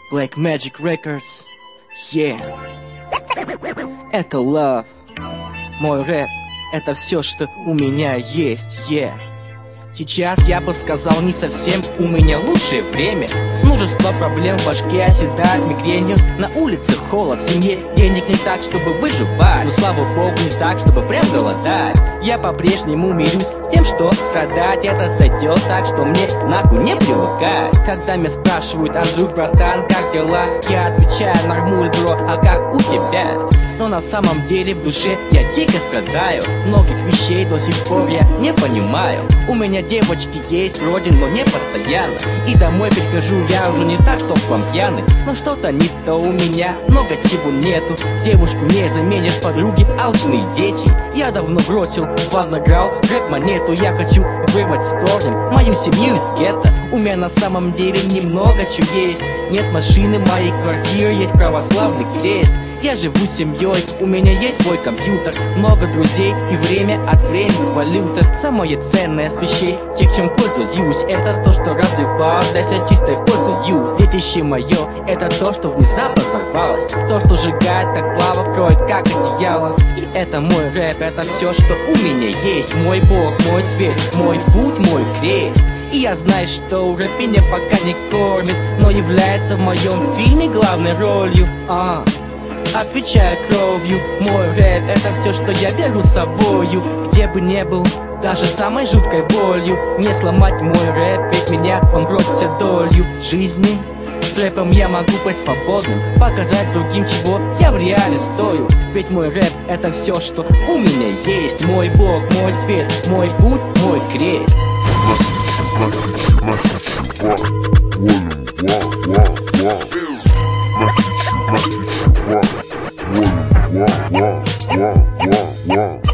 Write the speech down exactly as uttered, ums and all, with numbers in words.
Black Magic Records. Yeah. Это love. Мой рэп — это все, что у меня есть. Yeah. Сейчас я бы сказал не совсем у меня лучшее время. Множество проблем в башке оседает мигренью. На улице холод, в семье денег не так, чтобы выживать. Но слава богу, не так, чтобы прям голодать. Я по-прежнему мирюсь с тем, что страдать это сойдет, так что мне нахуй не привыкать. Когда меня спрашивают: Андрюх, братан, как дела? Я отвечаю: нормуль, бро, а как у тебя? Но на самом деле в душе я дико страдаю. Многих вещей до сих пор я не понимаю. У меня девочки есть вроде, но не постоянно. И домой прихожу я уже не так, что вам пьяный. Но что-то не то у меня, много чего нету. Девушку не заменят подруги, алчные дети. Я давно бросил ваннограл, рэп-монету. Я хочу вырвать с корнем мою семью из гетто. У меня на самом деле немного чего есть. Нет машины, моей квартиры есть православный крест. Я живу с семьей, у меня есть свой компьютер, много друзей и время от времени валюта. Самое ценное с вещей, тех, чем пользуюсь, это то, что развиваю, для себя чистой пользую. Детище мое, это то, что внезапно взорвалось, то, что сжигает, как лава, кроет, как одеяло. И это мой рэп, это все, что у меня есть. Мой бог, мой свет, мой путь, мой крест. И я знаю, что рэп меня пока не кормит, но является в моем фильме главной ролью. А Отвечая кровью, мой рэп — это все, что я беру с собою. Где бы не был, даже самой жуткой болью, не сломать мой рэп, ведь меня он бросится долью жизни. С рэпом я могу быть свободным, показать другим, чего я в реале стою. Ведь мой рэп — это все, что у меня есть. Мой бог, мой свет, мой путь, мой крест. Wow, wow, wow, wow, wow, wow.